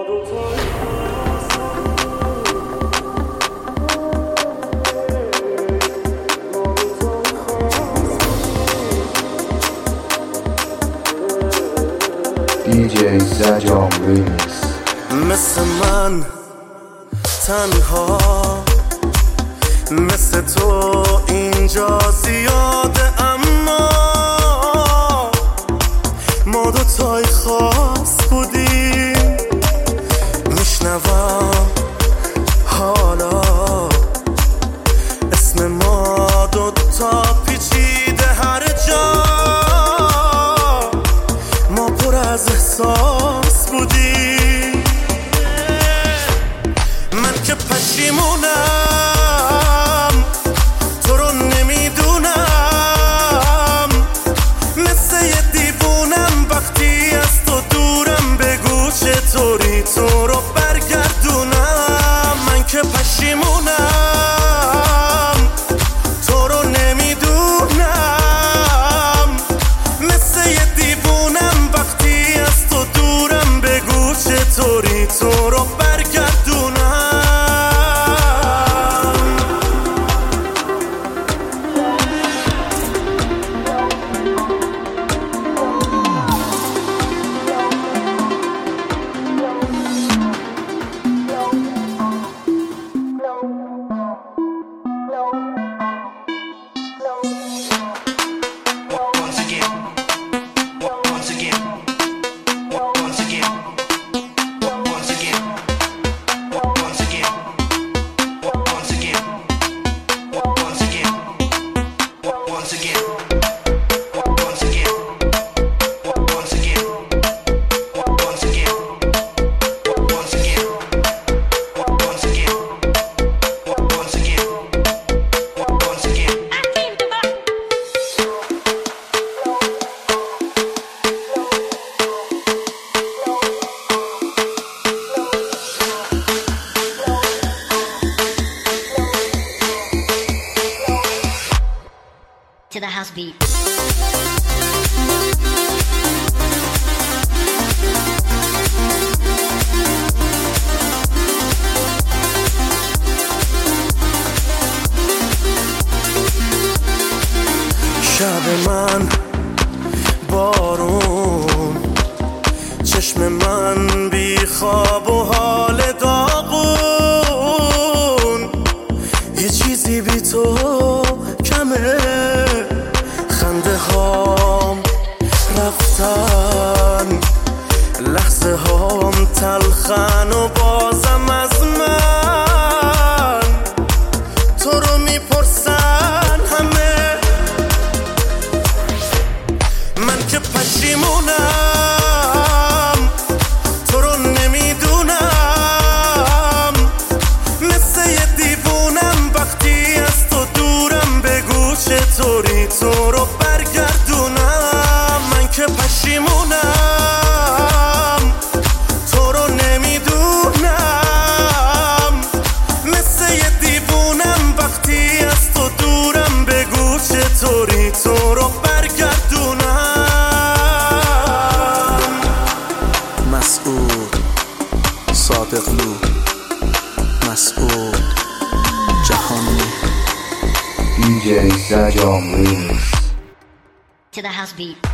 DJ زجام ریمیکس. مثل من تنها، مثل تو اینجا زیاده، اما ما دوتای خاص بودیم. میشنوم حالا اسم ما دوتا پیچیده، هر جا ما پر از احساس بودیم. من که پشیمونم تو رو نمیدونم، مثل یه دیوونم وقتی از تو دورم، بگو چطوری تو رو برگردونم. من که پشیمونم تو رو نمیدونم، مثل یه دیوونم وقتی از تو دورم، بگو چطوری تو رو برگردونم. To the house beat. شب من بارون، چشم من بی خواب و حال داغون، یه چیزی بی تو کمه، خنده هام رفتن، لحظه هام تلخن و بازم از من تو رو میپرسن همه. من که پشیمونم تو رو نمیدونم، مثل یه دیوونم وقتی از تو دورم، بگو چطوری تو رو برگردونم. من که پشیمونم تو رو نمیدونم، مثل یه دیوونم وقتی از تو دورم، بگو چطوری تو رو برگردونم. مسعود صادقلو، مسعود جهانی. DJ زجام ریمیکس. To the house beat.